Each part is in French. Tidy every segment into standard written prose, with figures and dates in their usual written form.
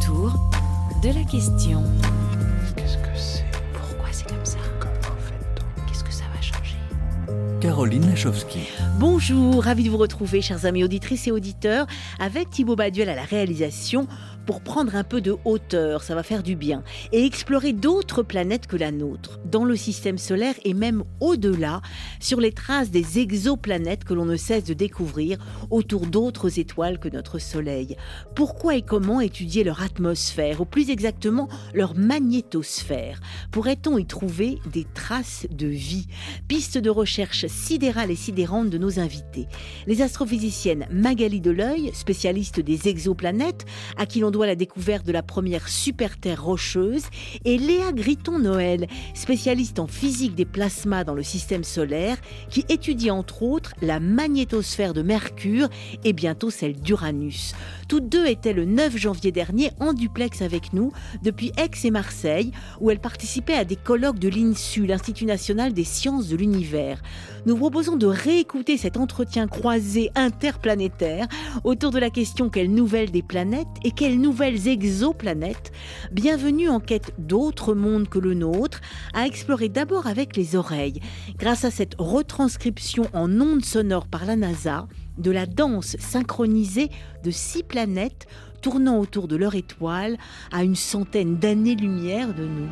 autour de la question. Qu'est-ce que c'est ? Pourquoi c'est comme ça ? Comment fait-on ? Qu'est-ce que ça va changer ? Caroline Lachowski. Bonjour, ravi de vous retrouver, chers amis auditrices et auditeurs, avec Thibaut Baduel à la réalisation, pour prendre un peu de hauteur, ça va faire du bien, et explorer d'autres planètes que la nôtre, dans le système solaire et même au-delà, sur les traces des exoplanètes que l'on ne cesse de découvrir autour d'autres étoiles que notre Soleil. Pourquoi et comment étudier leur atmosphère, ou plus exactement leur magnétosphère ? Pourrait-on y trouver des traces de vie ? Piste de recherche sidérale et sidérante de nos invités. Les astrophysiciennes Magali Deleuil, spécialiste des exoplanètes, à qui l'on doit la découverte de la première super-terre rocheuse, et Léa Gritton-Noël, spécialiste en physique des plasmas dans le système solaire, qui étudie entre autres la magnétosphère de Mercure et bientôt celle d'Uranus. Toutes deux étaient le 9 janvier dernier en duplex avec nous depuis Aix et Marseille, où elles participaient à des colloques de l'INSU, l'Institut national des sciences de l'univers. Nous proposons de réécouter cet entretien croisé interplanétaire autour de la question: quelles nouvelles des planètes et quelles nouvelles exoplanètes ? Bienvenue en quête d'autres mondes que le nôtre, à explorer d'abord avec les oreilles, grâce à cette retranscription en ondes sonores par la NASA de la danse synchronisée de 6 planètes tournant autour de leur étoile à une centaine d'années-lumière de nous.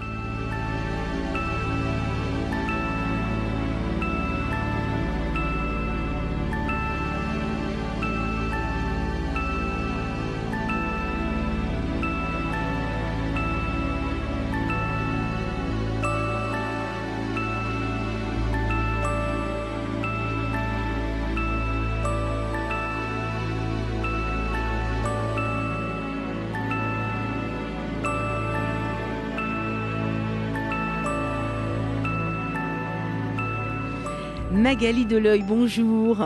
Magali Deleuil, bonjour.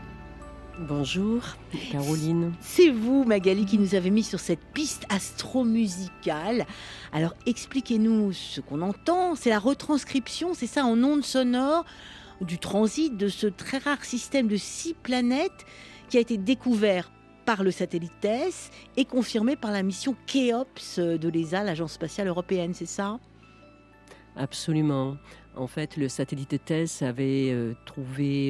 Bonjour, Caroline. C'est vous, Magali, qui nous avez mis sur cette piste astromusicale. Alors, expliquez-nous ce qu'on entend. C'est la retranscription, c'est ça, en ondes sonores, du transit de ce très rare système de 6 planètes qui a été découvert par le satellite TESS et confirmé par la mission Khéops de l'ESA, l'Agence spatiale européenne, c'est ça ? Absolument. En fait, le satellite TESS avait trouvé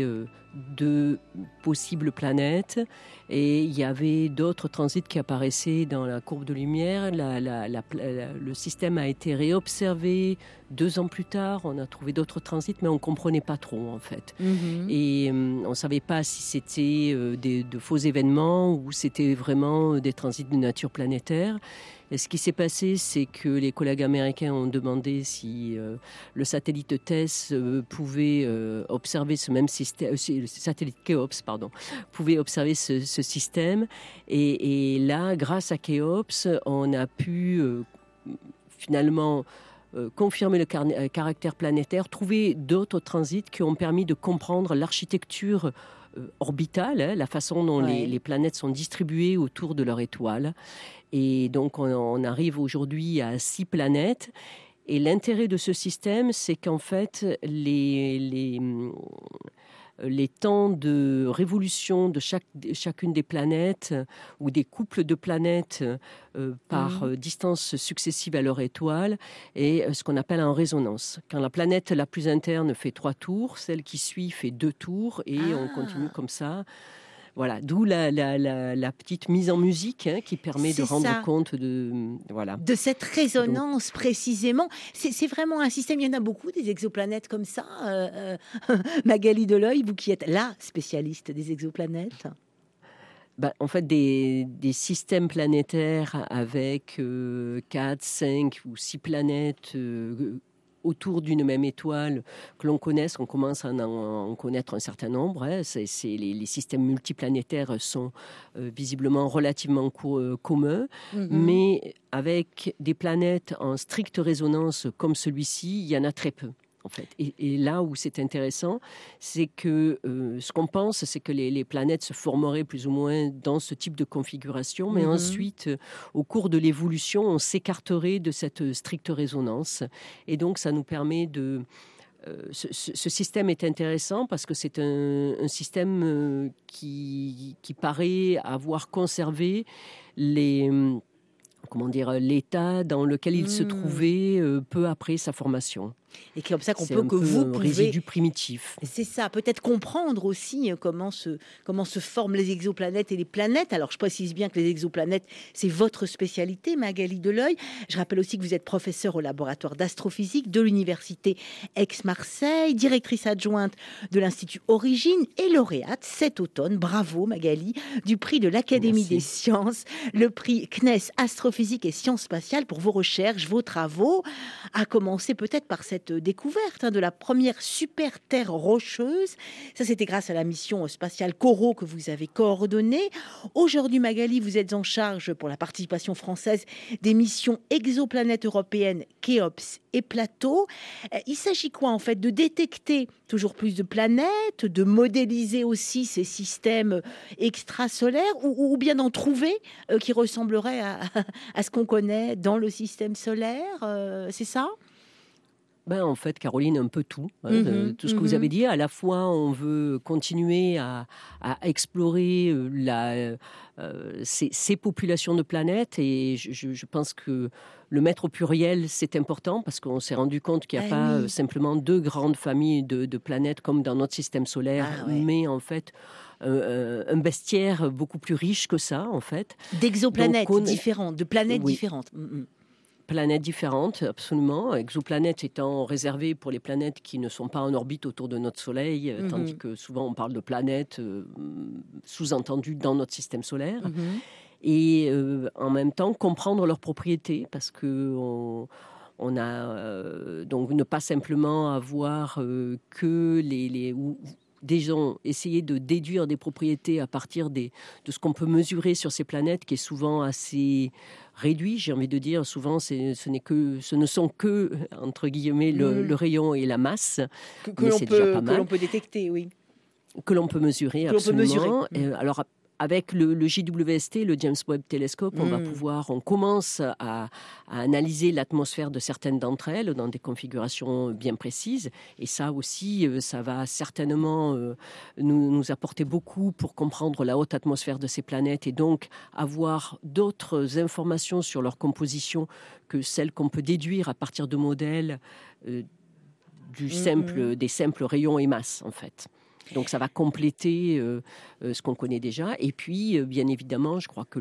2 possibles planètes et il y avait d'autres transits qui apparaissaient dans la courbe de lumière. Le système a été réobservé 2 ans plus tard. On a trouvé d'autres transits, mais on ne comprenait pas trop, en fait. Et on ne savait pas si c'était de faux événements ou c'était vraiment des transits de nature planétaire. Et ce qui s'est passé, c'est que les collègues américains ont demandé si le satellite TESS pouvait observer ce même système, le satellite Khéops, pouvait observer ce système. Et là, grâce à Khéops, on a pu finalement confirmer le caractère planétaire, trouver d'autres transits qui ont permis de comprendre l'architecture orbitale, la façon dont les planètes sont distribuées autour de leur étoile. Et donc, on arrive aujourd'hui à 6 planètes. Et l'intérêt de ce système, c'est qu'en fait, les temps de révolution de chacune des planètes ou des couples de planètes par distance successive à leur étoile est ce qu'on appelle en résonance. Quand la planète la plus interne fait 3 tours, celle qui suit fait 2 tours et on continue comme ça. Voilà, d'où la petite mise en musique qui permet de rendre compte de cette résonance précisément. C'est vraiment un système, il y en a beaucoup des exoplanètes comme ça. Magali Deleuil, vous qui êtes la spécialiste des exoplanètes. En fait, des systèmes planétaires avec 4, 5 ou 6 planètes autour d'une même étoile que l'on connaisse, on commence à en connaître un certain nombre. Les systèmes multiplanétaires sont visiblement relativement communs, mais avec des planètes en stricte résonance comme celui-ci, il y en a très peu. En fait. Et là où c'est intéressant, c'est que ce qu'on pense, c'est que les planètes se formeraient plus ou moins dans ce type de configuration, mais ensuite, au cours de l'évolution, on s'écarterait de cette stricte résonance. Et donc, ça nous permet de... Ce système est intéressant parce que c'est un système qui paraît avoir conservé l'état dans lequel il se trouvait peu après sa formation. Et comme ça C'est un peu un résidu primitif. C'est ça, peut-être comprendre aussi comment se forment les exoplanètes et les planètes. Alors, je précise bien que les exoplanètes, c'est votre spécialité, Magali Deleuil. Je rappelle aussi que vous êtes professeure au laboratoire d'astrophysique de l'université Aix-Marseille, directrice adjointe de l'Institut Origine et lauréate cet automne, bravo Magali, du prix de l'Académie des sciences, le prix CNES Astrophysique et Sciences spatiales pour vos recherches, vos travaux, à commencer peut-être par cette découverte de la première super terre rocheuse. Ça, c'était grâce à la mission spatiale Corot que vous avez coordonnée. Aujourd'hui, Magali, vous êtes en charge pour la participation française des missions exoplanètes européennes Kéops et Plateau. Il s'agit quoi en fait? De détecter toujours plus de planètes, de modéliser aussi ces systèmes extrasolaires ou bien d'en trouver qui ressembleraient à ce qu'on connaît dans le système solaire, c'est ça? En fait, Caroline, un peu tout. Tout ce que vous avez dit. À la fois, on veut continuer à explorer ces populations de planètes. Et je pense que le mettre au pluriel, c'est important parce qu'on s'est rendu compte qu'il n'y a pas simplement 2 grandes familles de planètes comme dans notre système solaire, mais en fait un bestiaire beaucoup plus riche que ça, en fait. D'exoplanètes différentes, de planètes différentes. Planètes différentes, absolument. Exoplanètes étant réservées pour les planètes qui ne sont pas en orbite autour de notre Soleil, tandis que souvent on parle de planètes sous-entendues dans notre système solaire. Et en même temps, comprendre leurs propriétés, parce que on a donc ne pas simplement avoir que disons, essayer de déduire des propriétés à partir de ce qu'on peut mesurer sur ces planètes, qui est souvent assez réduit, j'ai envie de dire. Souvent, ce ne sont que, entre guillemets, le rayon et la masse. Que l'on peut détecter, oui. Que l'on peut mesurer, absolument. Alors, avec le JWST, le James Webb Telescope, on commence à analyser l'atmosphère de certaines d'entre elles dans des configurations bien précises. Et ça aussi, ça va certainement nous apporter beaucoup pour comprendre la haute atmosphère de ces planètes et donc avoir d'autres informations sur leur composition que celles qu'on peut déduire à partir de modèles des simples rayons et masses, en fait. Donc ça va compléter ce qu'on connaît déjà. Et puis, bien évidemment, je crois que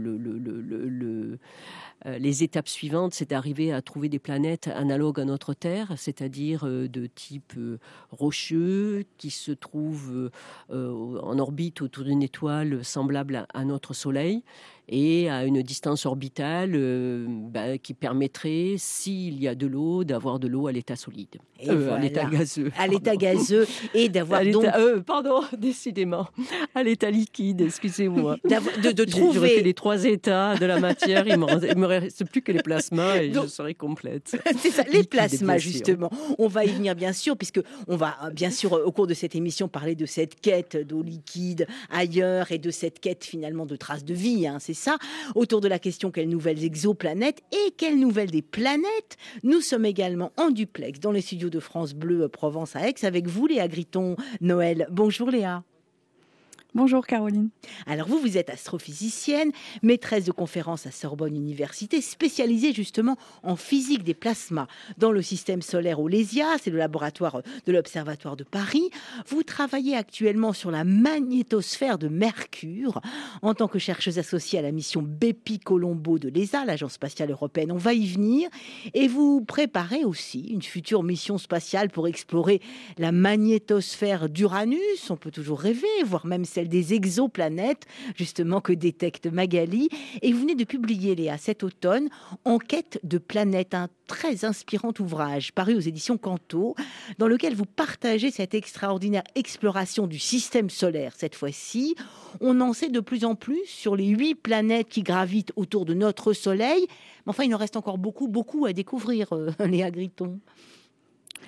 les étapes suivantes, c'est d'arriver à trouver des planètes analogues à notre Terre, c'est-à-dire de type rocheux, qui se trouvent en orbite autour d'une étoile semblable à notre Soleil, et à une distance orbitale qui permettrait, s'il y a de l'eau, d'avoir de l'eau à l'état solide. À l'état gazeux. À l'état gazeux, et d'avoir décidément, à l'état liquide, excusez-moi. De trouver... J'aurais fait les 3 états de la matière, il me reste plus que les plasmas et je serai complète. C'est ça, les plasmas, justement. On va y venir, bien sûr, puisque on va, bien sûr, au cours de cette émission, parler de cette quête d'eau liquide ailleurs et de cette quête, finalement, de traces de vie, c'est ça, autour de la question quelles nouvelles exoplanètes et quelles nouvelles des planètes. Nous sommes également en duplex dans les studios de France Bleu Provence à Aix avec vous, Léa Gritton-Noël. Bonjour Léa. Bonjour Caroline. Alors vous êtes astrophysicienne, maîtresse de conférences à Sorbonne Université, spécialisée justement en physique des plasmas dans le système solaire au LESIA, c'est le laboratoire de l'Observatoire de Paris. Vous travaillez actuellement sur la magnétosphère de Mercure en tant que chercheuse associée à la mission Bepi-Colombo de l'ESA, l'Agence spatiale européenne. On va y venir. Et vous préparez aussi une future mission spatiale pour explorer la magnétosphère d'Uranus. On peut toujours rêver, voire même celle des exoplanètes, justement, que détecte Magali. Et vous venez de publier, Léa, cet automne, Enquête de planètes, un très inspirant ouvrage paru aux éditions Canto, dans lequel vous partagez cette extraordinaire exploration du système solaire. Cette fois-ci, on en sait de plus en plus sur les 8 planètes qui gravitent autour de notre Soleil. Mais enfin, il en reste encore beaucoup à découvrir, Léa Gritton.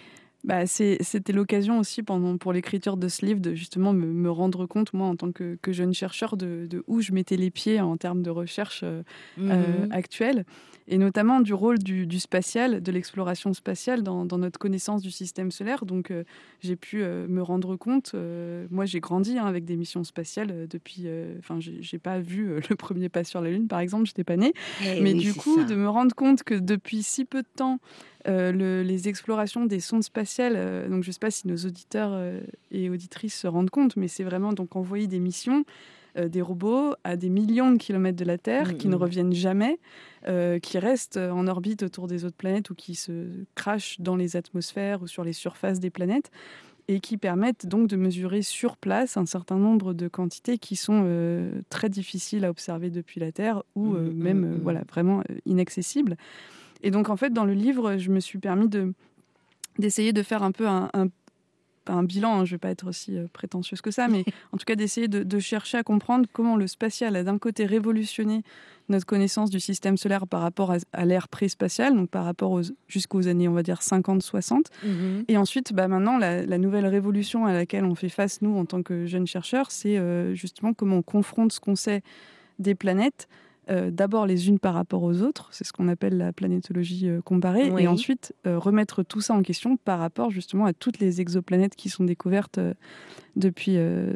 C'était l'occasion aussi pour l'écriture de ce livre de justement me rendre compte, moi, en tant que jeune chercheur, de où je mettais les pieds en termes de recherche actuelle, et notamment du rôle du spatial, de l'exploration spatiale dans notre connaissance du système solaire. Donc, j'ai pu me rendre compte, moi j'ai grandi avec des missions spatiales depuis... j'ai pas vu le premier pas sur la Lune, par exemple, j'étais pas née. Mais oui, du coup, de me rendre compte que depuis si peu de temps, les explorations des sondes spatiales, donc je ne sais pas si nos auditeurs et auditrices se rendent compte, mais c'est vraiment donc envoyer des missions, des robots à des millions de kilomètres de la Terre qui ne reviennent jamais, qui restent en orbite autour des autres planètes ou qui se crachent dans les atmosphères ou sur les surfaces des planètes, et qui permettent donc de mesurer sur place un certain nombre de quantités qui sont très difficiles à observer depuis la Terre ou vraiment inaccessibles. Et donc, en fait, dans le livre, je me suis permis d'essayer de faire un peu un bilan, hein, je ne vais pas être aussi prétentieuse que ça, mais en tout cas d'essayer de chercher à comprendre comment le spatial a d'un côté révolutionné notre connaissance du système solaire par rapport à l'ère pré-spatiale, donc par rapport jusqu'aux années, on va dire, 50-60. Et ensuite, maintenant, la nouvelle révolution à laquelle on fait face, nous, en tant que jeunes chercheurs, c'est justement comment on confronte ce qu'on sait des planètes, d'abord les unes par rapport aux autres, c'est ce qu'on appelle la planétologie comparée, et ensuite remettre tout ça en question par rapport justement à toutes les exoplanètes qui sont découvertes depuis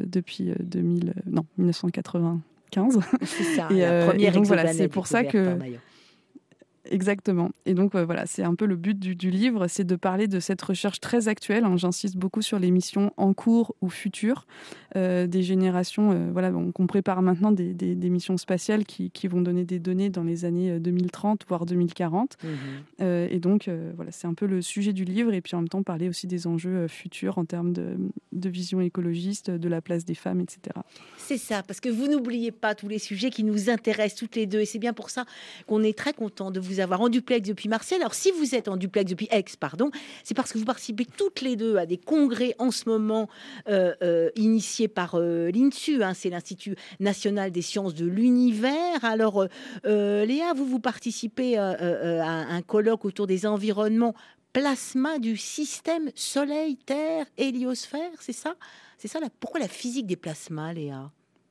1995. C'est ça, et la première donc exoplanète c'est pour ça découverte que... par Maillot. Exactement. Et donc, c'est un peu le but du livre, c'est de parler de cette recherche très actuelle. Hein, j'insiste beaucoup sur les missions en cours ou futures, des générations qu'on prépare maintenant des missions spatiales qui vont donner des données dans les années 2030, voire 2040. Et donc, c'est un peu le sujet du livre. Et puis, en même temps, parler aussi des enjeux futurs en termes de vision écologiste, de la place des femmes, etc. C'est ça, parce que vous n'oubliez pas tous les sujets qui nous intéressent toutes les deux. Et c'est bien pour ça qu'on est très content de vous avoir en duplex depuis Marseille. Alors, si vous êtes en duplex depuis Aix, c'est parce que vous participez toutes les deux à des congrès en ce moment initiés par l'INSU, hein, c'est l'Institut national des sciences de l'univers. Alors, Léa, vous participez à un colloque autour des environnements plasma du système Soleil-Terre, héliosphère, c'est ça? C'est ça, pourquoi la physique des plasmas, Léa?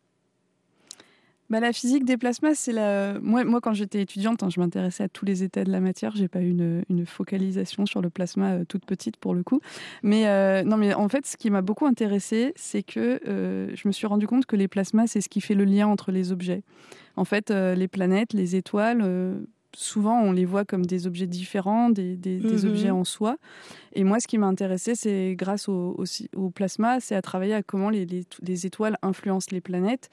La physique des plasmas, c'est moi, quand j'étais étudiante, je m'intéressais à tous les états de la matière. J'ai pas eu une focalisation sur le plasma toute petite pour le coup. Mais en fait, ce qui m'a beaucoup intéressée, c'est que je me suis rendu compte que les plasmas, c'est ce qui fait le lien entre les objets. En fait, les planètes, les étoiles... souvent, on les voit comme des objets différents, des objets en soi. Et moi, ce qui m'a intéressée, c'est grâce au plasma, c'est à travailler à comment les étoiles influencent les planètes.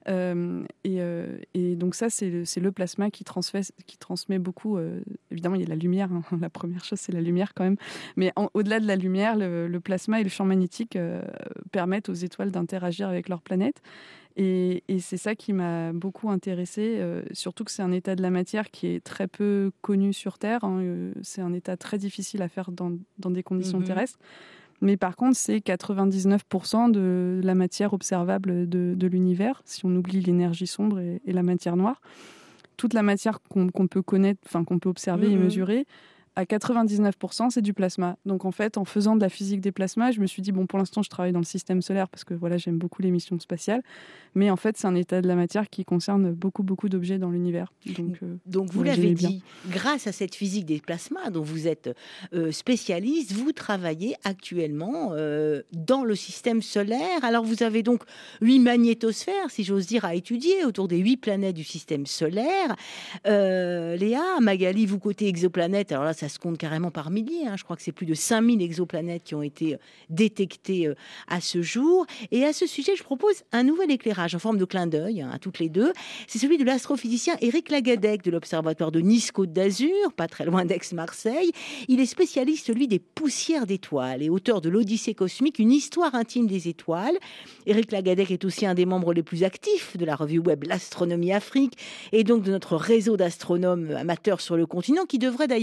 Et donc ça, c'est le plasma qui transmet beaucoup. Évidemment, il y a la lumière. Hein. La première chose, c'est la lumière quand même. Mais au-delà de la lumière, le plasma et le champ magnétique permettent aux étoiles d'interagir avec leurs planètes. Et c'est ça qui m'a beaucoup intéressée, surtout que c'est un état de la matière qui est très peu connu sur Terre. Hein, c'est un état très difficile à faire dans des conditions terrestres. Mais par contre, c'est 99% de la matière observable de l'univers, si on oublie l'énergie sombre et la matière noire. Toute la matière qu'on peut connaître, qu'on peut observer et mesurer, à 99%, c'est du plasma. Donc en fait, en faisant de la physique des plasmas, je me suis dit, pour l'instant, je travaille dans le système solaire parce que j'aime beaucoup les missions spatiales. Mais en fait, c'est un état de la matière qui concerne beaucoup, beaucoup d'objets dans l'univers. Donc vous l'avez dit, grâce à cette physique des plasmas dont vous êtes spécialiste, vous travaillez actuellement dans le système solaire. Alors vous avez donc 8 magnétosphères, si j'ose dire, à étudier autour des 8 planètes du système solaire. Léa, Magali, vous côté exoplanètes, alors là, ça se compte carrément par milliers. Hein. Je crois que c'est plus de 5000 exoplanètes qui ont été détectées à ce jour. Et à ce sujet, je propose un nouvel éclairage en forme de clin d'œil à toutes les deux. C'est celui de l'astrophysicien Éric Lagadec de l'Observatoire de Nice-Côte d'Azur, pas très loin d'Aix-Marseille. Il est spécialiste, lui, des poussières d'étoiles et auteur de l'Odyssée cosmique, une histoire intime des étoiles. Éric Lagadec est aussi un des membres les plus actifs de la revue web L'Astronomie Afrique et donc de notre réseau d'astronomes amateurs sur le continent qui devrait d'ailleurs, je vous le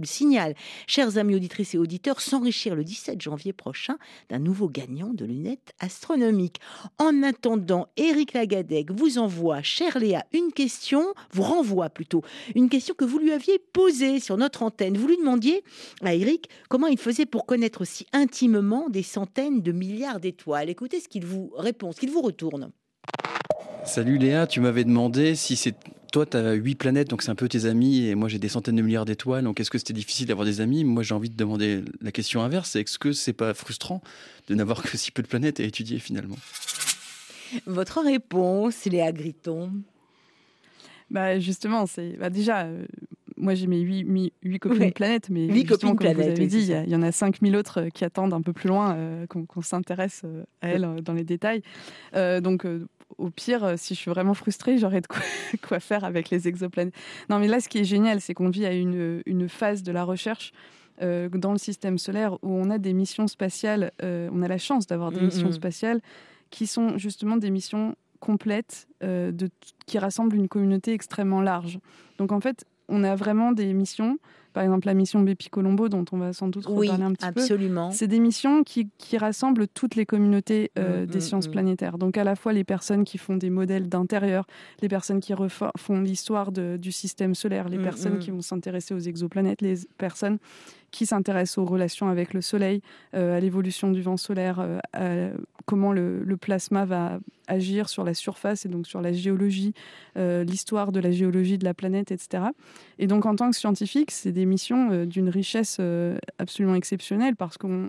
le signale, chers amis auditrices et auditeurs, s'enrichir le 17 janvier prochain d'un nouveau gagnant de lunettes astronomiques. En attendant, Éric Lagadec vous envoie, chère Léa, vous renvoie plutôt, une question que vous lui aviez posée sur notre antenne. Vous lui demandiez à Éric comment il faisait pour connaître aussi intimement des centaines de milliards d'étoiles. Écoutez ce qu'il vous répond, ce qu'il vous retourne. Salut Léa, tu m'avais demandé si c'est... Toi, tu as 8 planètes, donc c'est un peu tes amis, et moi j'ai des centaines de milliards d'étoiles, donc est-ce que c'était difficile d'avoir des amis? Moi j'ai envie de demander la question inverse, est-ce que c'est pas frustrant de n'avoir que si peu de planètes à étudier finalement? Votre réponse, Léa Gritton? Justement, déjà, moi j'ai mes 8 copines planètes, mais 8 justement, copines comme vous planètes, avez dit, oui, il y en a 5000 autres qui attendent un peu plus loin, qu'on s'intéresse à elles dans les détails. Donc, au pire, si je suis vraiment frustrée, j'aurais de quoi faire avec les exoplanètes. Non, mais là, ce qui est génial, c'est qu'on vit à une phase de la recherche dans le système solaire où on a des missions spatiales, on a la chance d'avoir des missions spatiales qui sont justement des missions complètes qui rassemblent une communauté extrêmement large. Donc en fait, on a vraiment des missions, par exemple la mission Bepi-Colombo dont on va sans doute reparler un petit absolument. peu. C'est des missions qui rassemblent toutes les communautés des sciences planétaires. Donc à la fois les personnes qui font des modèles d'intérieur, les personnes qui font l'histoire du système solaire, les personnes qui vont s'intéresser aux exoplanètes, les personnes qui s'intéressent aux relations avec le Soleil, à l'évolution du vent solaire, à comment le plasma va agir sur la surface et donc sur la géologie, l'histoire de la géologie de la planète, etc. Et donc en tant que scientifique, c'est des missions d'une richesse absolument exceptionnelle parce qu'on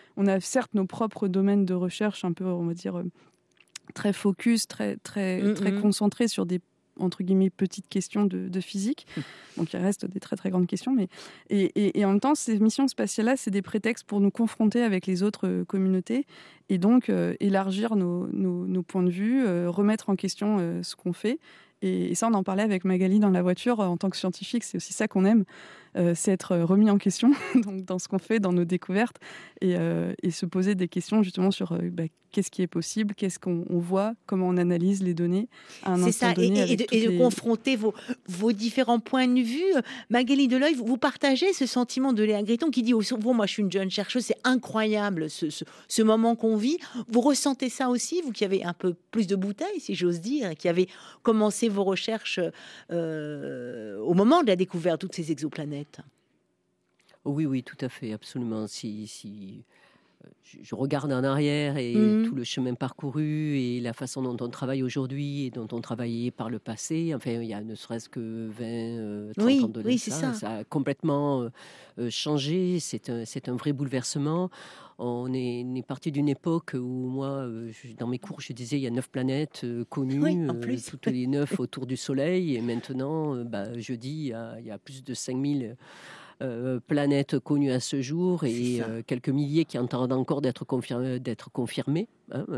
a certes nos propres domaines de recherche un peu, on va dire, très focus, très concentrés sur des entre guillemets petites questions de physique. Donc il reste des très très grandes questions, mais et en même temps ces missions spatiales là c'est des prétextes pour nous confronter avec les autres communautés et donc élargir nos points de vue, remettre en question ce qu'on fait. Et ça, on en parlait avec Magali dans la voiture. En tant que scientifique, c'est aussi ça qu'on aime, c'est être remis en question donc, dans ce qu'on fait, dans nos découvertes, et se poser des questions justement sur qu'est-ce qui est possible, qu'est-ce qu'on voit, comment on analyse les données à un instant donné. Et de confronter vos différents points de vue. Magali Deleuil, vous partagez ce sentiment de Léa Gritton qui dit au fond, moi je suis une jeune chercheuse, c'est incroyable ce moment qu'on vit. Vous ressentez ça aussi, vous qui avez un peu plus de bouteilles, si j'ose dire, qui avez commencé vos recherches au moment de la découverte de toutes ces exoplanètes? Oui, tout à fait, absolument. Si je regarde en arrière et tout le chemin parcouru et la façon dont on travaille aujourd'hui et dont on travaillait par le passé, enfin, il y a ne serait-ce que 20, 30 ans de ça a complètement changé. C'est un vrai bouleversement. On est parti d'une époque où moi, dans mes cours, je disais il y a 9 planètes connues, toutes les 9 autour du Soleil. Et maintenant, je dis il y a plus de 5000 planètes connues à ce jour et quelques milliers qui entendent encore d'être confirmées.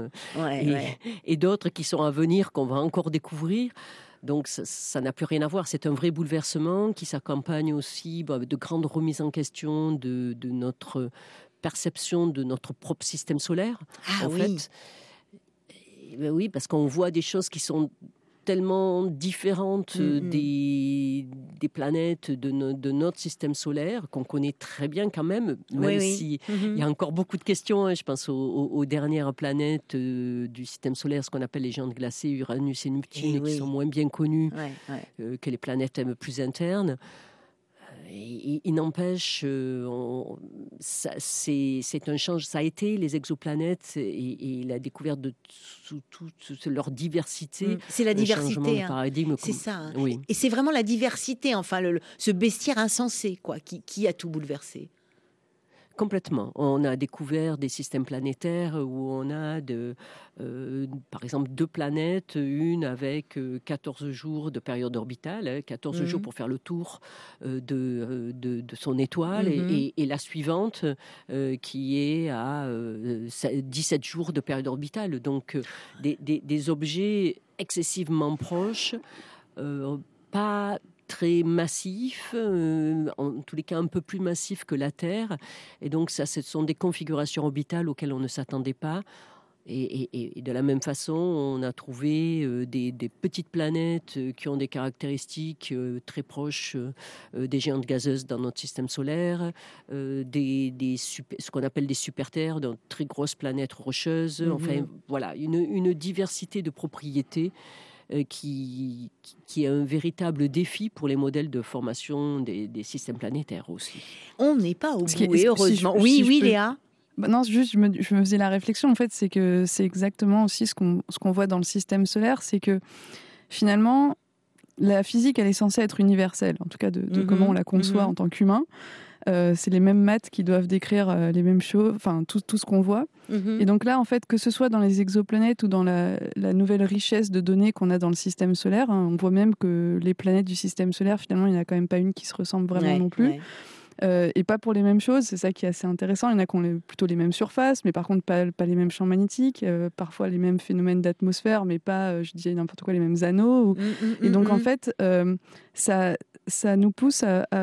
Et d'autres qui sont à venir, qu'on va encore découvrir. Donc ça n'a plus rien à voir. C'est un vrai bouleversement qui s'accompagne aussi de grandes remises en question de notre perception de notre propre système solaire. En fait. Oui, parce qu'on voit des choses qui sont tellement différentes des planètes de notre système solaire qu'on connaît très bien quand même si il y a encore beaucoup de questions. Je pense aux dernières planètes du système solaire, ce qu'on appelle les géantes glacées, Uranus et Neptune, qui sont moins bien connues que les planètes plus internes. Il n'empêche, c'est un change. Ça a été les exoplanètes et la découverte de toute leur diversité. C'est la diversité, de paradigme. C'est ça. Hein. Oui. Et c'est vraiment la diversité, enfin, ce bestiaire insensé, quoi, qui a tout bouleversé. Complètement. On a découvert des systèmes planétaires où on a, par exemple, 2 planètes, une avec 14 jours de période orbitale, 14 jours pour faire le tour de son étoile, et la suivante qui est à 17 jours de période orbitale. Donc, des objets excessivement proches, pas très massif, en tous les cas un peu plus massif que la Terre. Et donc ça, ce sont des configurations orbitales auxquelles on ne s'attendait pas. Et de la même façon, on a trouvé des petites planètes qui ont des caractéristiques très proches des géantes gazeuses dans notre système solaire, ce qu'on appelle des super-terres, donc très grosses planètes rocheuses. Enfin, voilà, une diversité de propriétés qui est un véritable défi pour les modèles de formation des systèmes planétaires aussi. On n'est pas au bout, et heureusement. Oui, Léa. Non, juste, je me faisais la réflexion, en fait, c'est que c'est exactement aussi ce qu'on voit dans le système solaire, c'est que finalement, la physique, elle est censée être universelle, en tout cas de comment on la conçoit en tant qu'humain. C'est les mêmes maths qui doivent décrire les mêmes choses, enfin tout ce qu'on voit. Et donc là, en fait, que ce soit dans les exoplanètes ou dans la nouvelle richesse de données qu'on a dans le système solaire, on voit même que les planètes du système solaire, finalement, il n'y en a quand même pas une qui se ressemble vraiment non plus. Ouais. Et pas pour les mêmes choses, c'est ça qui est assez intéressant. Il y en a qui ont plutôt les mêmes surfaces, mais par contre pas les mêmes champs magnétiques, parfois les mêmes phénomènes d'atmosphère, mais pas, je dis n'importe quoi, les mêmes anneaux. Et donc en fait, ça nous pousse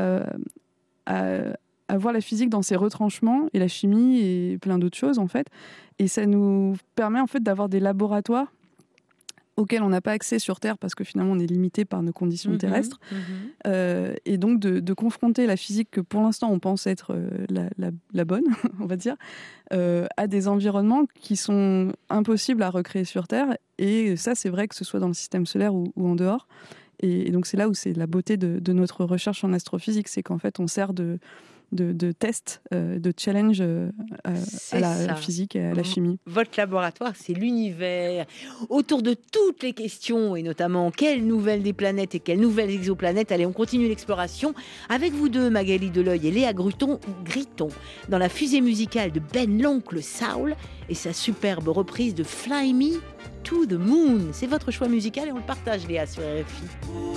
à voir la physique dans ses retranchements et la chimie et plein d'autres choses en fait. Et ça nous permet en fait d'avoir des laboratoires auxquels on n'a pas accès sur Terre parce que finalement on est limité par nos conditions terrestres. Et donc de confronter la physique que pour l'instant on pense être la bonne, on va dire, à des environnements qui sont impossibles à recréer sur Terre. Et ça, c'est vrai que ce soit dans le système solaire ou en dehors. Et donc c'est là où c'est la beauté de notre recherche en astrophysique, c'est qu'en fait on sert de test, de challenge à la physique et à la chimie. Votre laboratoire, c'est l'univers. Autour de toutes les questions, et notamment quelles nouvelles des planètes et quelles nouvelles exoplanètes. Allez, on continue l'exploration avec vous deux, Magali Deleuil et Léa Griton, dans la fusée musicale de Ben l'Oncle Saul et sa superbe reprise de Fly Me to the Moon. C'est votre choix musical et on le partage, Léa, sur RFI.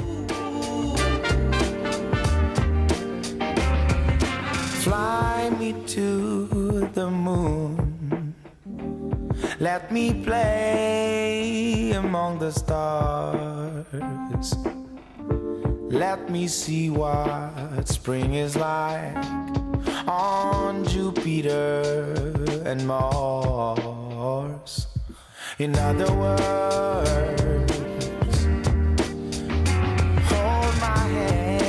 Fly me to the moon. Let me play among the stars. Let me see what spring is like on Jupiter and Mars. In other words, hold my hand.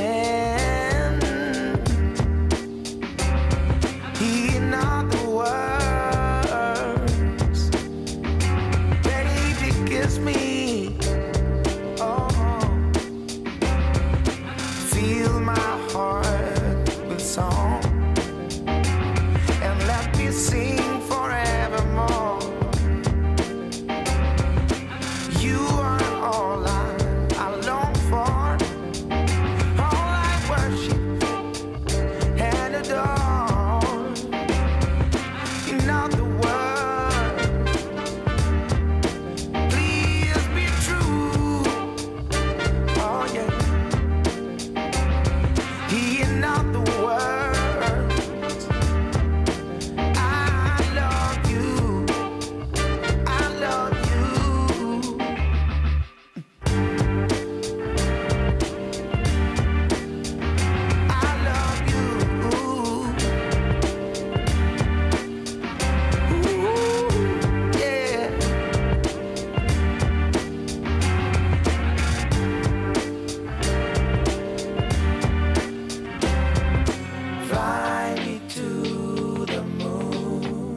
In other words, baby, kiss me. Oh, fill my heart with song and let me sing forevermore. You are all I long for, all I worship and adore. In other words, please be true. Oh yeah. In other words, I love you. I love you. I love you. Ooh, yeah. Fly me to the moon.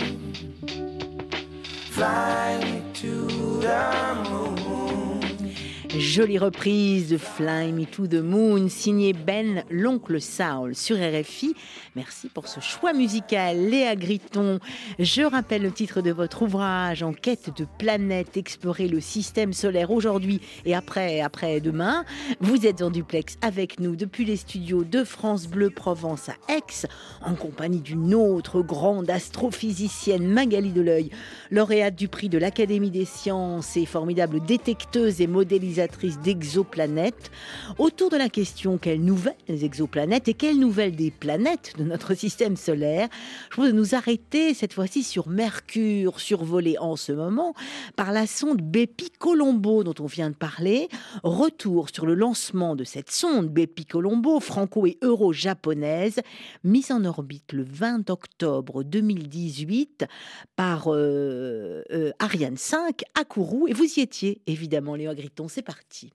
Fly me to the moon. Jolie reprise de Fly Me to the Moon, signée Ben l'Oncle Saul sur RFI. Merci pour ce choix musical, Léa Griton. Je rappelle le titre de votre ouvrage, En quête de planètes, explorer le système solaire aujourd'hui et après-demain. Vous êtes en duplex avec nous depuis les studios de France Bleu Provence à Aix, en compagnie d'une autre grande astrophysicienne, Magali Deleuil, lauréate du prix de l'Académie des sciences et formidable détecteuse et modélisatrice réalisatrice d'Exoplanète, autour de la question quelles nouvelles exoplanètes et quelles nouvelles des planètes de notre système solaire. Je voudrais nous arrêter cette fois-ci sur Mercure, survolé en ce moment par la sonde Bepi-Colombo dont on vient de parler. Retour sur le lancement de cette sonde Bepi-Colombo, franco- et euro-japonaise, mise en orbite le 20 octobre 2018 par Ariane 5 à Kourou. Et vous y étiez, évidemment, Léo Agriton. C'est parti.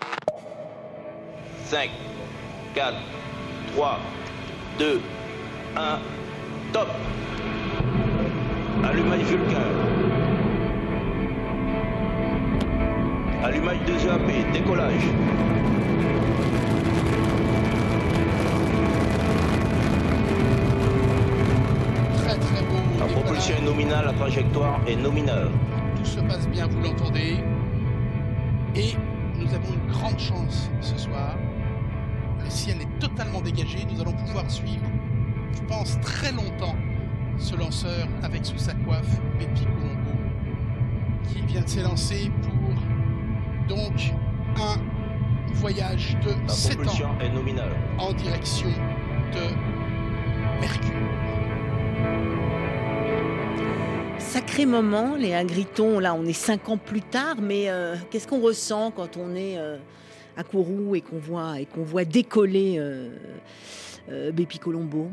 5, 4, 3, 2, 1, top. Allumage Vulcain. Allumage 2EAP, décollage. Très très beau. La décollage. propulsion est nominale, la trajectoire est nominale. Tout se passe bien, vous l'entendez. Et nous avons une grande chance ce soir. Le ciel est totalement dégagé. Nous allons pouvoir suivre, je pense, très longtemps ce lanceur avec sous sa coiffe Bepi-Colombo qui vient de s'élancer pour donc un voyage de La 7 propulsion ans est nominale. en direction de Mercure. Sacré moment, Léa Agriton. Là, on est 5 ans plus tard, mais qu'est-ce qu'on ressent quand on est à Kourou et qu'on voit décoller Bepi-Colombo?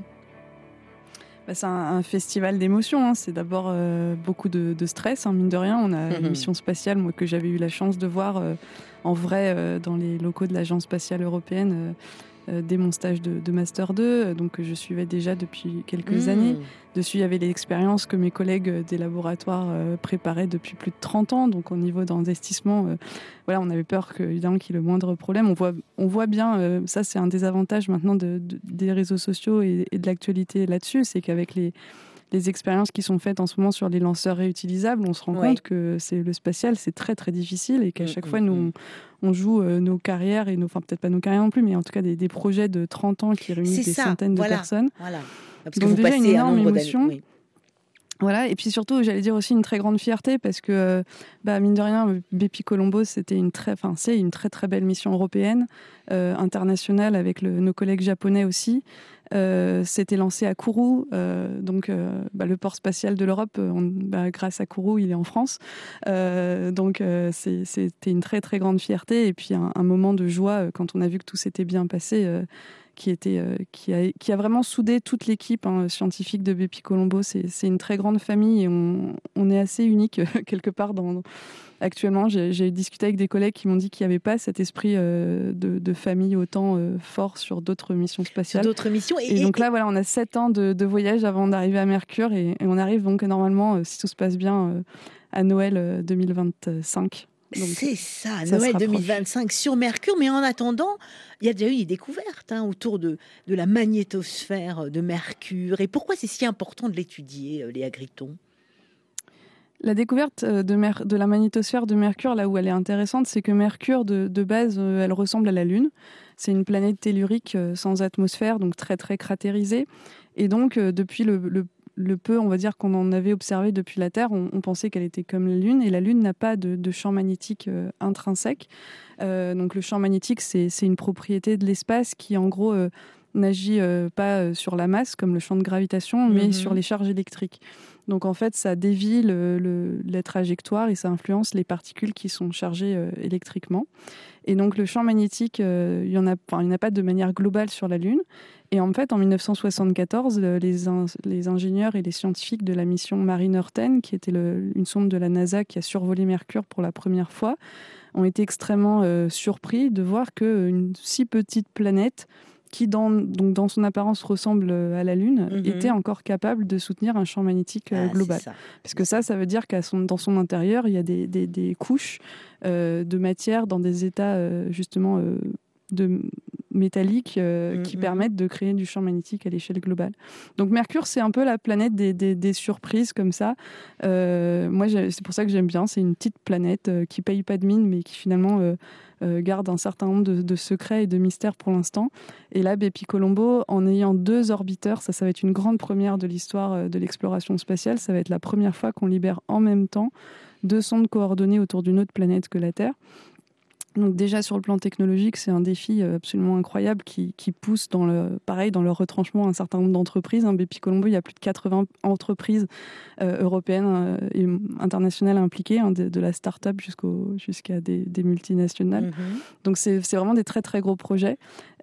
C'est un festival d'émotions, hein. C'est d'abord beaucoup de stress, hein, mine de rien. On a une mission spatiale, moi, que j'avais eu la chance de voir en vrai dans les locaux de l'Agence spatiale européenne dès mon stage de Master 2, donc je suivais déjà depuis quelques années. Dessus, il y avait les expériences que mes collègues des laboratoires préparaient depuis plus de 30 ans. Donc, au niveau d'investissement, voilà, on avait peur évidemment qu'il y ait le moindre problème. On voit bien, ça c'est un des avantages maintenant des réseaux sociaux et de l'actualité là-dessus, c'est qu'avec les expériences qui sont faites en ce moment sur les lanceurs réutilisables, on se rend compte que le spatial, c'est très très difficile et qu'à chaque fois, nous, on joue nos carrières, enfin peut-être pas nos carrières non plus, mais en tout cas des projets de 30 ans qui réunissent des centaines de personnes. Voilà. Parce que Donc vous déjà, passez une énorme un nombre émotion. d'années. Oui. Voilà, et puis surtout, j'allais dire aussi une très grande fierté parce que, mine de rien, Bepi-Colombo, c'est une très très belle mission européenne, internationale avec nos collègues japonais aussi. C'était lancé à Kourou, donc le port spatial de l'Europe, grâce à Kourou, il est en France. Donc c'était une très très grande fierté et puis un moment de joie quand on a vu que tout s'était bien passé. Qui a vraiment soudé toute l'équipe scientifique de Bepi-Colombo. C'est une très grande famille et on est assez unique quelque part. Actuellement, j'ai discuté avec des collègues qui m'ont dit qu'il n'y avait pas cet esprit de famille autant fort sur d'autres missions spatiales. D'autres missions. Et donc là, voilà, on a 7 ans de voyage avant d'arriver à Mercure et on arrive donc normalement, si tout se passe bien, à Noël 2025. Donc, c'est ça, ça Noël se rapproche. 2025 sur Mercure. Mais en attendant, il y a déjà eu des découvertes autour de la magnétosphère de Mercure. Et pourquoi c'est si important de l'étudier, Léa Agriton? La découverte de la magnétosphère de Mercure, là où elle est intéressante, c'est que Mercure, de base, elle ressemble à la Lune. C'est une planète tellurique sans atmosphère, donc très très cratérisée. Et donc, depuis le peu, on va dire, qu'on en avait observé depuis la Terre, on pensait qu'elle était comme la Lune, et la Lune n'a pas de champ magnétique intrinsèque. Donc le champ magnétique, c'est une propriété de l'espace qui, en gros, n'agit pas sur la masse, comme le champ de gravitation, mais sur les charges électriques. Donc en fait, ça dévie la trajectoire et ça influence les particules qui sont chargées électriquement. Et donc le champ magnétique, il n'y en a pas de manière globale sur la Lune. Et en fait, en 1974, les ingénieurs et les scientifiques de la mission Mariner 10, qui était une sonde de la NASA qui a survolé Mercure pour la première fois, ont été extrêmement surpris de voir qu'une si petite planète qui, dans son apparence, ressemble à la Lune, était encore capable de soutenir un champ magnétique global. Parce que ça veut dire dans son intérieur, il y a des couches de matière dans des états, justement, métalliques qui permettent de créer du champ magnétique à l'échelle globale. Donc Mercure, c'est un peu la planète des surprises comme ça. Moi, c'est pour ça que j'aime bien. C'est une petite planète qui paye pas de mine, mais qui finalement garde un certain nombre de secrets et de mystères pour l'instant. Et là, Bepi-Colombo, en ayant 2 orbiteurs, ça va être une grande première de l'histoire de l'exploration spatiale. Ça va être la première fois qu'on libère en même temps 2 sondes coordonnées autour d'une autre planète que la Terre. Donc déjà sur le plan technologique, c'est un défi absolument incroyable qui pousse dans leur retranchement un certain nombre d'entreprises. BP Colombo, il y a plus de 80 entreprises européennes et internationales impliquées, de la start-up jusqu'à des multinationales. Donc c'est vraiment des très très gros projets.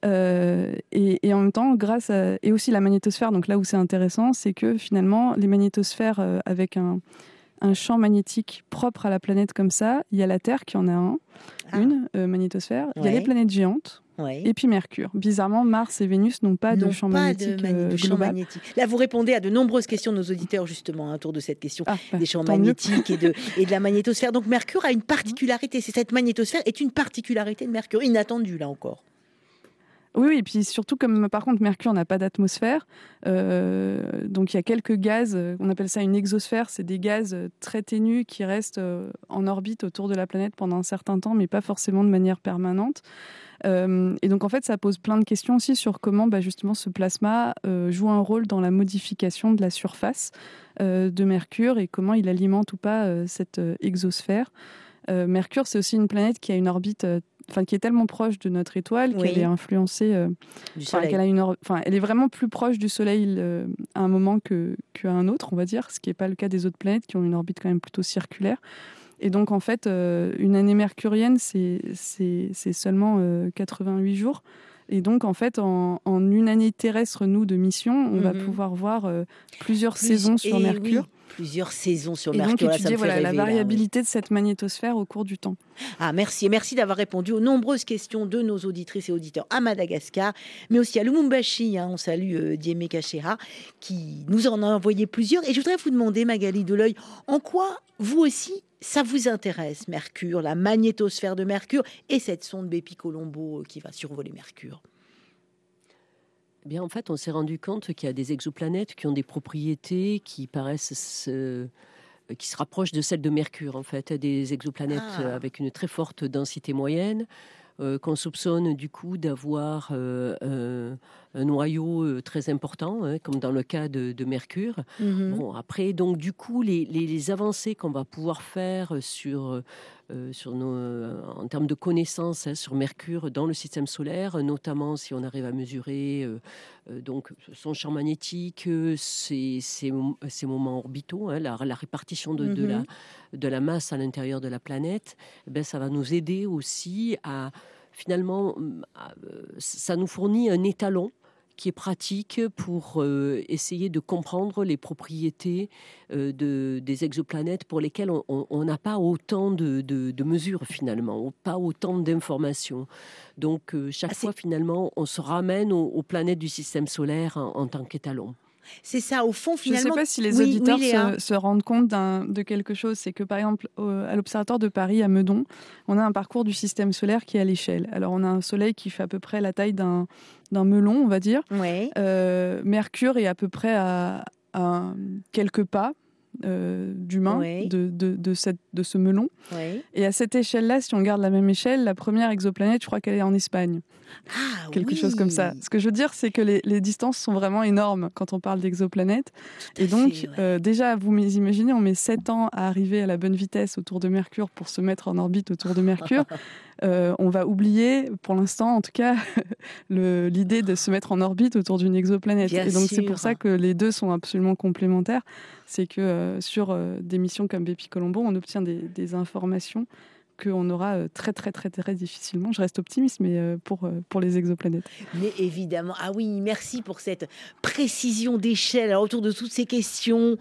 Et en même temps, et aussi la magnétosphère, donc là où c'est intéressant, c'est que finalement, les magnétosphères avec un champ magnétique propre à la planète comme ça, il y a la Terre qui en a une magnétosphère, il y a les planètes géantes, et puis Mercure. Bizarrement, Mars et Vénus n'ont pas de champ magnétique global. Là, vous répondez à de nombreuses questions de nos auditeurs, justement, autour de cette question des champs magnétiques et de la magnétosphère. Donc Mercure a une particularité, cette magnétosphère est une particularité de Mercure, inattendue là encore. Oui, et puis surtout, comme par contre Mercure n'a pas d'atmosphère, donc il y a quelques gaz, on appelle ça une exosphère, c'est des gaz très ténus qui restent en orbite autour de la planète pendant un certain temps, mais pas forcément de manière permanente. Et donc en fait, ça pose plein de questions aussi sur comment justement ce plasma joue un rôle dans la modification de la surface de Mercure et comment il alimente ou pas cette exosphère. Mercure, c'est aussi une planète qui a une orbite qui est tellement proche de notre étoile qu'elle est influencée du Soleil. Elle est vraiment plus proche du Soleil à un moment qu'à un autre, on va dire, ce qui n'est pas le cas des autres planètes qui ont une orbite quand même plutôt circulaire. Et donc en fait, une année mercurienne, c'est seulement 88 jours. Et donc, en fait, en une année terrestre, nous, de mission, on va pouvoir voir plusieurs saisons sur Mercure. Oui, plusieurs saisons sur et Mercure. Et donc, étudier la variabilité de cette magnétosphère au cours du temps. Merci. Et merci d'avoir répondu aux nombreuses questions de nos auditrices et auditeurs à Madagascar, mais aussi à Lumumbashi. On salue Diémé Kachera, qui nous en a envoyé plusieurs. Et je voudrais vous demander, Magali Deleuil, en quoi, vous aussi, ça vous intéresse, Mercure, la magnétosphère de Mercure et cette sonde BP Colombo qui va survoler Mercure? Eh bien, en fait, on s'est rendu compte qu'il y a des exoplanètes qui ont des propriétés qui paraissent qui se rapprochent de celles de Mercure, en fait, des exoplanètes avec une très forte densité moyenne, qu'on soupçonne du coup d'avoir un noyau très important, comme dans le cas de Mercure. Bon, après, donc du coup, les avancées qu'on va pouvoir faire en termes de connaissances sur Mercure dans le système solaire, notamment si on arrive à mesurer donc son champ magnétique, ses moments orbitaux, la répartition de la masse à l'intérieur de la planète, ça va nous aider aussi à finalement, ça nous fournit un étalon qui est pratique pour essayer de comprendre les propriétés des exoplanètes pour lesquelles on n'a pas autant de mesures finalement, pas autant d'informations. Donc chaque fois finalement, on se ramène aux planètes du système solaire en tant qu'étalon. C'est ça, au fond, finalement. Je ne sais pas si les auditeurs se rendent compte de quelque chose. C'est que, par exemple, à l'Observatoire de Paris, à Meudon, on a un parcours du système solaire qui est à l'échelle. Alors, on a un Soleil qui fait à peu près la taille d'un melon, on va dire. Mercure est à peu près à quelques pas d'humain de ce melon. Et à cette échelle-là, si on garde la même échelle, la première exoplanète, je crois qu'elle est en Espagne. Quelque chose comme ça. Ce que je veux dire, c'est que les distances sont vraiment énormes quand on parle d'exoplanètes. Et donc, déjà, vous imaginez, on met 7 ans à arriver à la bonne vitesse autour de Mercure pour se mettre en orbite autour de Mercure. On va oublier, pour l'instant en tout cas, l'idée de se mettre en orbite autour d'une exoplanète. Et donc, c'est pour ça que les deux sont absolument complémentaires. C'est que sur des missions comme BP Colombo, on obtient des informations qu'on aura très, très, très, très difficilement. Je reste optimiste, mais pour les exoplanètes. Mais évidemment. Ah oui, merci pour cette précision d'échelle. Alors, autour de toutes ces questions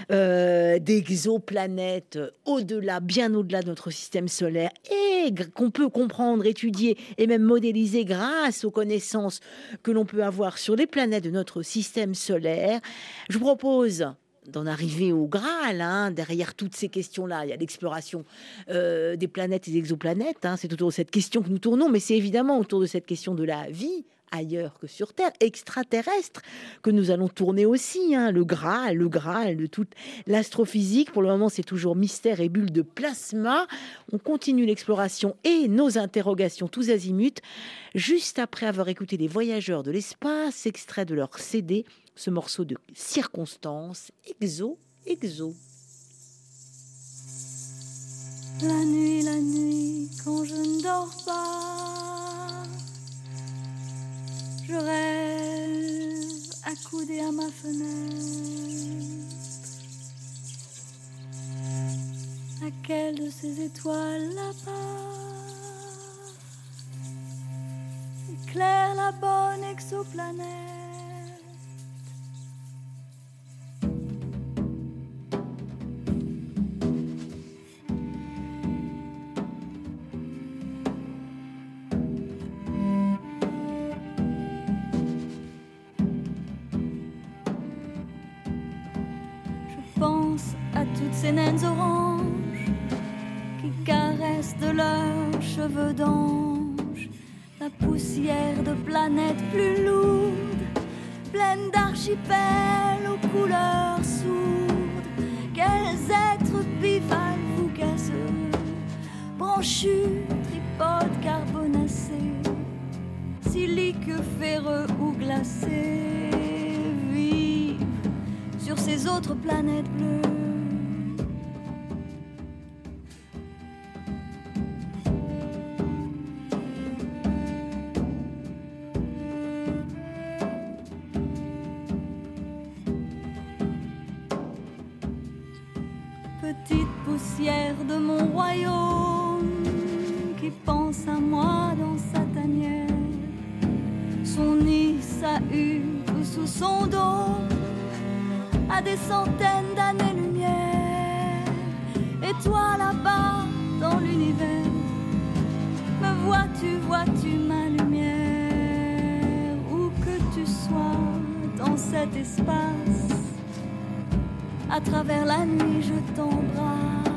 d'exoplanètes, bien au-delà de notre système solaire, et qu'on peut comprendre, étudier et même modéliser grâce aux connaissances que l'on peut avoir sur les planètes de notre système solaire, je vous propose d'en arriver au Graal. Derrière toutes ces questions-là, il y a l'exploration des planètes et des exoplanètes. C'est autour de cette question que nous tournons, mais c'est évidemment autour de cette question de la vie ailleurs que sur Terre, extraterrestre, que nous allons tourner aussi. Le Graal de toute l'astrophysique. Pour le moment, c'est toujours mystère et bulles de plasma. On continue l'exploration et nos interrogations tous azimuts, juste après avoir écouté les voyageurs de l'espace, extrait de leur CD, ce morceau de Circonstance, Exo. La nuit, quand je ne dors pas, je rêve accoudée à ma fenêtre. À quelle de ces étoiles là-bas éclaire la bonne exoplanète? Je pense à toutes ces naines oranges qui caressent de leurs cheveux d'ange la poussière de planètes plus lourdes, pleines d'archipels aux couleurs sourdes. Quels êtres bipales fougasseux, branchus, tripodes carbonacés, siliques ferreux ou glacés, vivent sur ces autres planètes bleues. Petite poussière de mon royaume qui pense à moi dans sa tanière, son nid, sa hutte ou sous son dos, à des centaines d'années-lumière. Et toi là-bas dans l'univers, me vois-tu ma lumière? Où que tu sois dans cet espace, à travers la nuit je t'embrasse.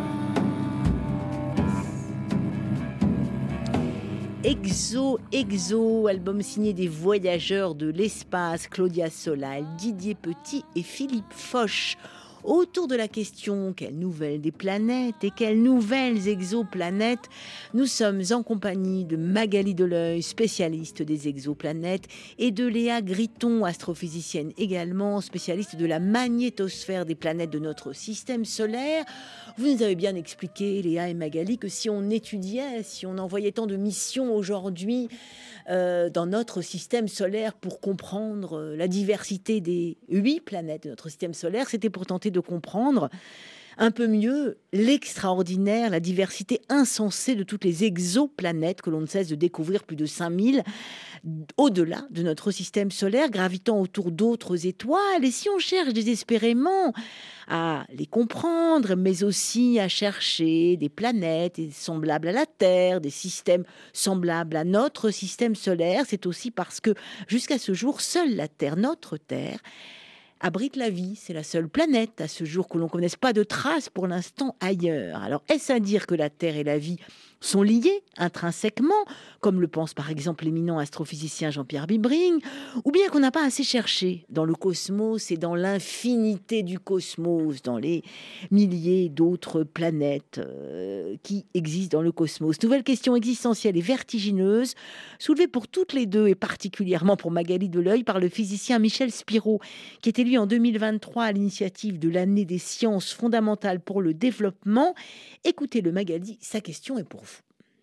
Exo, album signé des voyageurs de l'espace, Claudia Solal, Didier Petit et Philippe Foch. Autour de la question quelles nouvelles des planètes et quelles nouvelles exoplanètes, nous sommes en compagnie de Magali Deleuil, spécialiste des exoplanètes, et de Léa Gritton, astrophysicienne également, spécialiste de la magnétosphère des planètes de notre système solaire. Vous nous avez bien expliqué, Léa et Magali, que si on étudiait, si on envoyait tant de missions aujourd'hui dans notre système solaire pour comprendre la diversité des 8 planètes de notre système solaire, c'était pour tenter de comprendre un peu mieux l'extraordinaire, la diversité insensée de toutes les exoplanètes que l'on ne cesse de découvrir, plus de 5000, au-delà de notre système solaire, gravitant autour d'autres étoiles. Et si on cherche désespérément à les comprendre, mais aussi à chercher des planètes semblables à la Terre, des systèmes semblables à notre système solaire, c'est aussi parce que jusqu'à ce jour, seule la Terre, notre Terre, abrite la vie. C'est la seule planète à ce jour que l'on ne connaisse pas de traces pour l'instant ailleurs. Alors, est-ce à dire que la Terre et la vie sont liées intrinsèquement, comme le pense par exemple l'éminent astrophysicien Jean-Pierre Bibring, ou bien qu'on n'a pas assez cherché dans le cosmos et dans l'infinité du cosmos, dans les milliers d'autres planètes qui existent dans le cosmos. Nouvelle question existentielle et vertigineuse, soulevée pour toutes les deux et particulièrement pour Magali Deleuil par le physicien Michel Spiro, qui est élu en 2023 à l'initiative de l'année des sciences fondamentales pour le développement. Écoutez-le Magali, sa question est pour vous.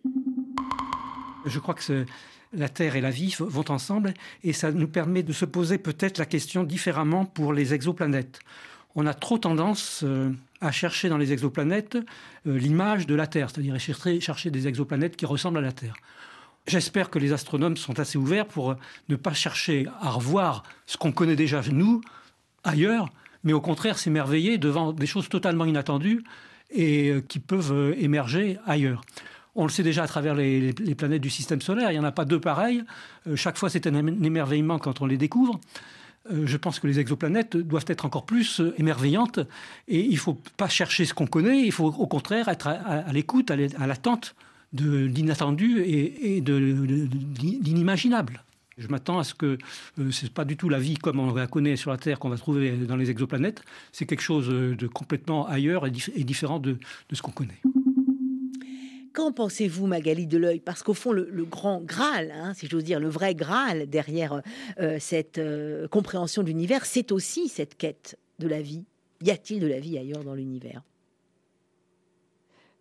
Je crois que la Terre et la vie vont ensemble et ça nous permet de se poser peut-être la question différemment pour les exoplanètes. On a trop tendance à chercher dans les exoplanètes l'image de la Terre, c'est-à-dire chercher des exoplanètes qui ressemblent à la Terre. J'espère que les astronomes sont assez ouverts pour ne pas chercher à revoir ce qu'on connaît déjà, nous, ailleurs, mais au contraire s'émerveiller devant des choses totalement inattendues et qui peuvent émerger ailleurs. On le sait déjà à travers les planètes du système solaire, il n'y en a pas 2 pareilles. Chaque fois, c'est un émerveillement quand on les découvre. Je pense que les exoplanètes doivent être encore plus émerveillantes et il ne faut pas chercher ce qu'on connaît, il faut au contraire être à l'écoute, à l'attente de l'inattendu et de l'inimaginable. Je m'attends à ce que ce n'est pas du tout la vie comme on la connaît sur la Terre qu'on va trouver dans les exoplanètes. C'est quelque chose de complètement ailleurs et différent de ce qu'on connaît. Qu'en pensez-vous, Magali Deleuil? Parce qu'au fond, le grand Graal, si j'ose dire, le vrai Graal derrière cette compréhension de l'univers, c'est aussi cette quête de la vie. Y a-t-il de la vie ailleurs dans l'univers?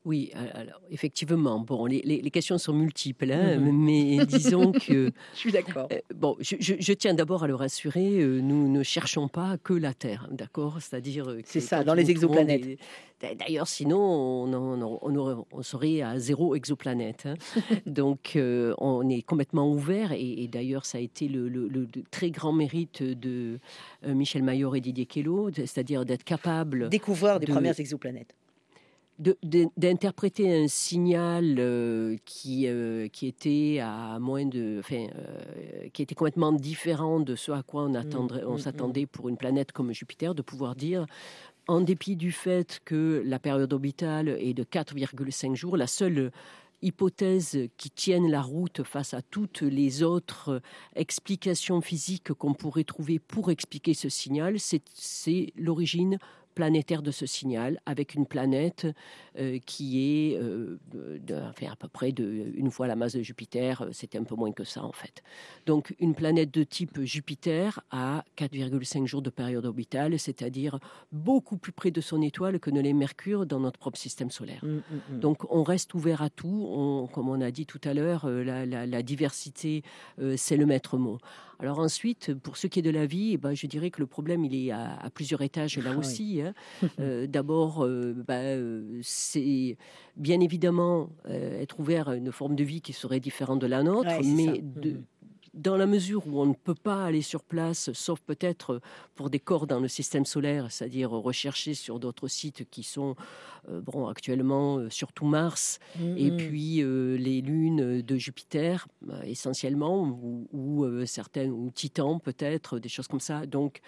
Oui, alors effectivement, bon, les questions sont multiples, hein, mais disons que Je suis d'accord. bon, je tiens d'abord à le rassurer, nous ne cherchons pas que la Terre, d'accord? C'est-à-dire que C'est ça, quand dans les nous trouvons exoplanètes. d'ailleurs, sinon on serait à 0 exoplanète, hein. Donc on est complètement ouvert et d'ailleurs ça a été le très grand mérite de Michel Mayor et Didier Queloz, c'est-à-dire d'être capable Découvreur des de- premières exoplanètes. d'interpréter un signal qui était à moins de, qui était complètement différent de ce à quoi on s'attendait pour une planète comme Jupiter, de pouvoir dire, en dépit du fait que la période orbitale est de 4,5 jours, la seule hypothèse qui tienne la route face à toutes les autres explications physiques qu'on pourrait trouver pour expliquer ce signal, c'est l'origine planétaire de ce signal, avec une planète qui est à peu près une fois la masse de Jupiter, c'était un peu moins que ça en fait. Donc une planète de type Jupiter a 4,5 jours de période orbitale, c'est-à-dire beaucoup plus près de son étoile que ne l'est Mercure dans notre propre système solaire. Donc on reste ouvert à tout, comme on a dit tout à l'heure, la diversité, c'est le maître mot. Alors ensuite, pour ce qui est de la vie, je dirais que le problème, il est à plusieurs étages là aussi. Hein. D'abord, c'est bien évidemment être ouvert à une forme de vie qui serait différente de la nôtre, Ouais, c'est mais ça. dans la mesure où on ne peut pas aller sur place, sauf peut-être pour des corps dans le système solaire, c'est-à-dire rechercher sur d'autres sites qui sont actuellement surtout Mars, et puis les lunes de Jupiter essentiellement, ou certaines, ou Titan peut-être, des choses comme ça. Donc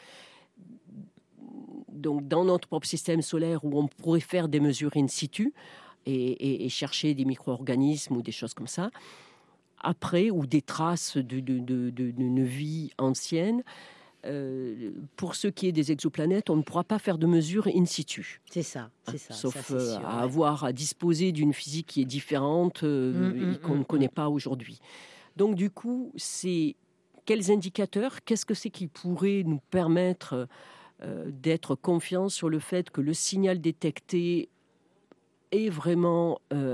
dans notre propre système solaire où on pourrait faire des mesures in situ et chercher des micro-organismes ou des choses comme ça, après, ou des traces d'une vie ancienne. Pour ce qui est des exoplanètes, on ne pourra pas faire de mesures in situ. C'est ça. Sauf ça, c'est sûr, à avoir à disposer d'une physique qui est différente et qu'on ne connaît pas aujourd'hui. Donc du coup, c'est quels indicateurs, qu'est-ce que c'est qui pourrait nous permettre d'être confiants sur le fait que le signal détecté est vraiment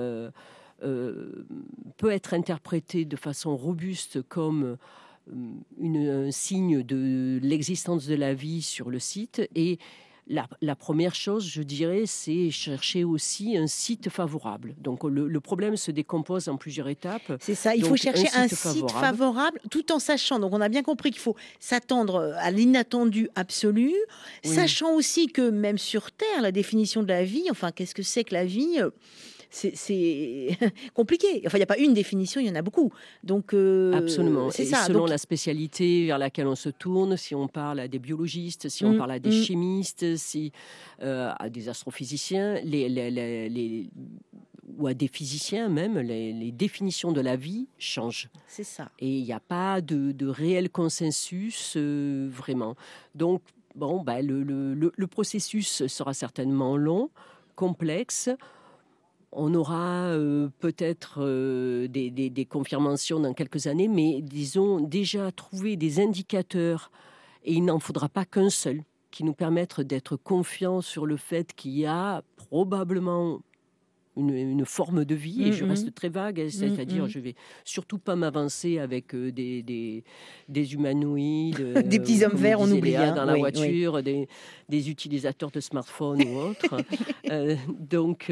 peut être interprété de façon robuste comme un signe de l'existence de la vie sur le site. Et la première chose, je dirais, c'est chercher aussi un site favorable. Donc le problème se décompose en plusieurs étapes. C'est ça, il faut chercher un site favorable tout en sachant, donc on a bien compris qu'il faut s'attendre à l'inattendu absolu, sachant aussi que même sur Terre, la définition de la vie, enfin qu'est-ce que c'est que la vie, c'est compliqué. Enfin, il n'y a pas une définition, il y en a beaucoup. Donc, absolument. C'est et ça. Selon donc, la spécialité vers laquelle on se tourne, si on parle à des biologistes, si on parle à des chimistes, si à des astrophysiciens, ou à des physiciens même, les définitions de la vie changent. C'est ça. Et il n'y a pas de réel consensus vraiment. Donc, le processus sera certainement long, complexe. On aura peut-être des confirmations dans quelques années, mais disons déjà trouver des indicateurs, et il n'en faudra pas qu'un seul, qui nous permettent d'être confiants sur le fait qu'il y a probablement une forme de vie, et je reste très vague, c'est-à-dire je vais surtout pas m'avancer avec des humanoïdes, des petits hommes verts, on oublie, dans la voiture, des utilisateurs de smartphones ou autres. Donc,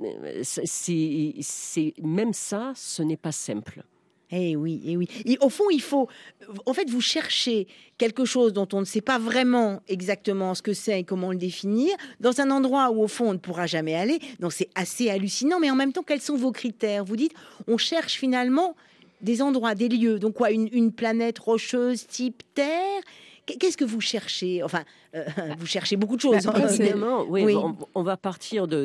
c'est même ça, ce n'est pas simple. Eh oui, eh oui. Et au fond, il faut... En fait, vous cherchez quelque chose dont on ne sait pas vraiment exactement ce que c'est et comment le définir, dans un endroit où, au fond, on ne pourra jamais aller. Donc, c'est assez hallucinant. Mais en même temps, quels sont vos critères? Vous dites, on cherche finalement des endroits, des lieux. Donc, quoi, une planète rocheuse type Terre? Qu'est-ce que vous cherchez? Enfin, vous cherchez beaucoup de choses. Évidemment, oui. On va partir de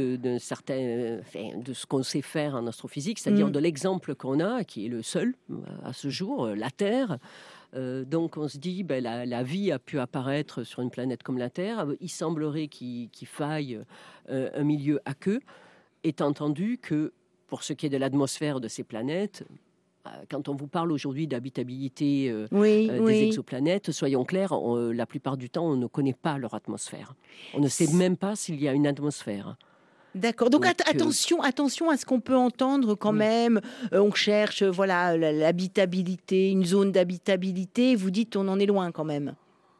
ce qu'on sait faire en astrophysique, c'est-à-dire de l'exemple qu'on a, qui est le seul à ce jour, la Terre. Donc on se dit, la vie a pu apparaître sur une planète comme la Terre. Il semblerait qu'il faille un milieu aqueux, étant entendu que, pour ce qui est de l'atmosphère de ces planètes, quand on vous parle aujourd'hui d'habitabilité des exoplanètes, soyons clairs, la plupart du temps, on ne connaît pas leur atmosphère. On ne sait même pas s'il y a une atmosphère. D'accord. Donc, Donc, attention à ce qu'on peut entendre quand même. On cherche l'habitabilité, une zone d'habitabilité. Vous dites on en est loin quand même.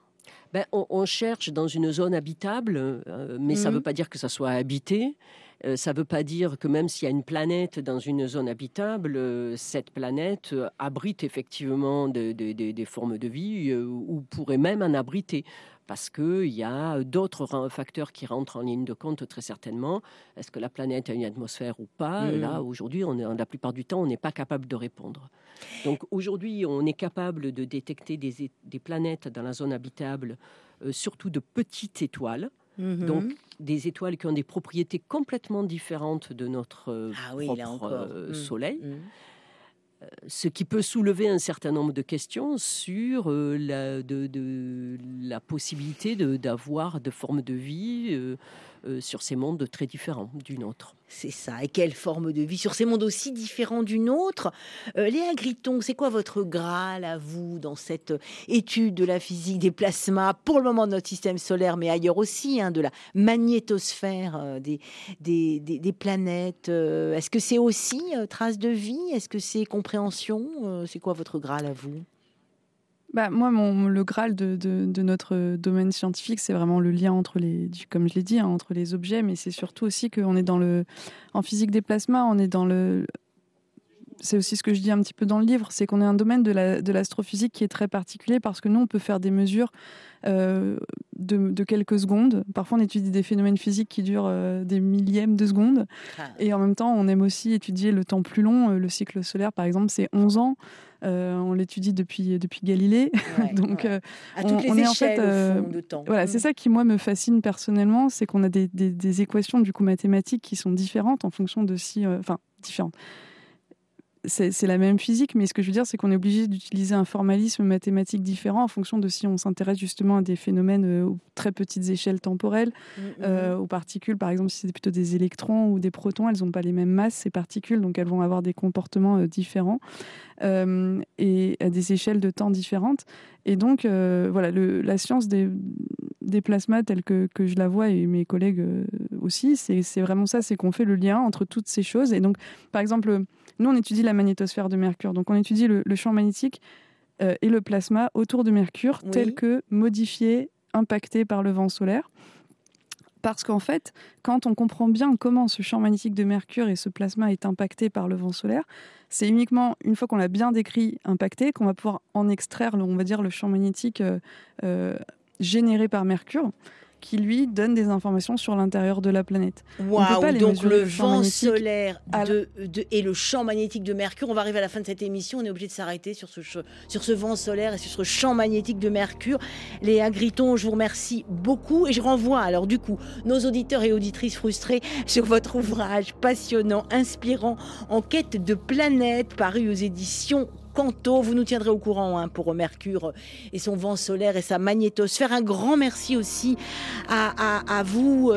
On cherche dans une zone habitable, mais ça ne veut pas dire que ça soit habité. Ça ne veut pas dire que même s'il y a une planète dans une zone habitable, cette planète abrite effectivement des formes de vie ou pourrait même en abriter. Parce qu'il y a d'autres facteurs qui rentrent en ligne de compte très certainement. Est-ce que la planète a une atmosphère ou pas ? Là, aujourd'hui, la plupart du temps, on n'est pas capable de répondre. Donc aujourd'hui, on est capable de détecter des planètes dans la zone habitable, surtout de petites étoiles. Donc des étoiles qui ont des propriétés complètement différentes de notre propre Soleil. Ce qui peut soulever un certain nombre de questions sur la possibilité d'avoir de formes de vie sur ces mondes très différents du nôtre. C'est ça. Et quelle forme de vie sur ces mondes aussi différents du nôtre. Léa Gritton, c'est quoi votre Graal à vous dans cette étude de la physique des plasmas, pour le moment de notre système solaire, mais ailleurs aussi, de la magnétosphère des planètes. Est-ce que c'est aussi trace de vie ? Est-ce que c'est compréhension ? C'est quoi votre Graal à vous ? Moi, le Graal de notre domaine scientifique, c'est vraiment le lien entre comme je l'ai dit, entre les objets, mais c'est surtout aussi qu'on est en physique des plasmas, on est c'est aussi ce que je dis un petit peu dans le livre, c'est qu'on est un domaine de l'astrophysique qui est très particulier parce que nous, on peut faire des mesures de quelques secondes. Parfois, on étudie des phénomènes physiques qui durent des millièmes de secondes. Et en même temps, on aime aussi étudier le temps plus long. Le cycle solaire, par exemple, c'est 11 ans. On l'étudie depuis Galilée. Donc, à toutes les échelles, au fond, de temps. Voilà, c'est ça qui, moi, me fascine personnellement, c'est qu'on a des équations, du coup, mathématiques qui sont différentes en fonction de différentes. C'est la même physique, mais ce que je veux dire, c'est qu'on est obligé d'utiliser un formalisme mathématique différent en fonction de si on s'intéresse justement à des phénomènes aux très petites échelles temporelles, aux particules, par exemple, si c'est plutôt des électrons ou des protons, elles n'ont pas les mêmes masses, ces particules, donc elles vont avoir des comportements différents et à des échelles de temps différentes. Et donc, la science des plasmas telle que je la vois, et mes collègues aussi, c'est vraiment ça, c'est qu'on fait le lien entre toutes ces choses. Et donc, par exemple, nous, on étudie la magnétosphère de Mercure. Donc, on étudie le champ magnétique et le plasma autour de Mercure, tel que modifié, impacté par le vent solaire. Parce qu'en fait, quand on comprend bien comment ce champ magnétique de Mercure et ce plasma est impacté par le vent solaire, c'est uniquement une fois qu'on l'a bien décrit, impacté, qu'on va pouvoir en extraire, on va dire, le champ magnétique généré par Mercure, qui lui donne des informations sur l'intérieur de la planète. Waouh, donc le vent solaire et le champ magnétique de Mercure, on va arriver à la fin de cette émission, on est obligé de s'arrêter sur ce vent solaire et sur ce champ magnétique de Mercure. Léa Gritton, je vous remercie beaucoup et je renvoie alors du coup nos auditeurs et auditrices frustrés sur votre ouvrage passionnant, inspirant, En quête de planètes, paru aux éditions Canto. Vous nous tiendrez au courant pour Mercure et son vent solaire et sa magnétosphère. Un grand merci aussi à vous,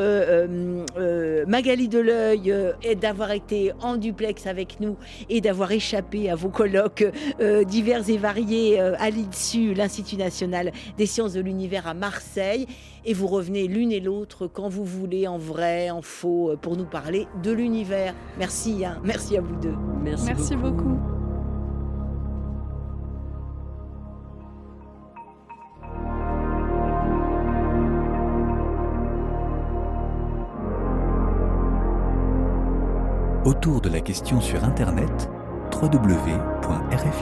Magali Deleuil, d'avoir été en duplex avec nous et d'avoir échappé à vos colloques divers et variés à l'INSU, l'Institut national des sciences de l'univers à Marseille. Et vous revenez l'une et l'autre quand vous voulez, en vrai, en faux, pour nous parler de l'univers. Merci, merci à vous deux. Merci beaucoup. Autour de la question sur Internet, www.rfi.fr.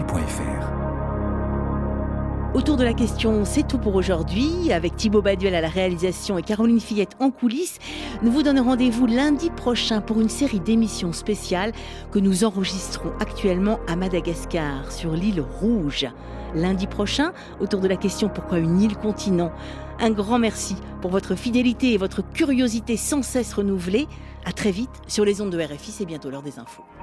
Autour de la question, c'est tout pour aujourd'hui. Avec Thibaut Baduel à la réalisation et Caroline Fillette en coulisses, nous vous donnons rendez-vous lundi prochain pour une série d'émissions spéciales que nous enregistrons actuellement à Madagascar, sur l'île Rouge. Lundi prochain, autour de la question pourquoi une île continent. Un grand merci pour votre fidélité et votre curiosité sans cesse renouvelée. À très vite sur les ondes de RFI, c'est bientôt l'heure des infos.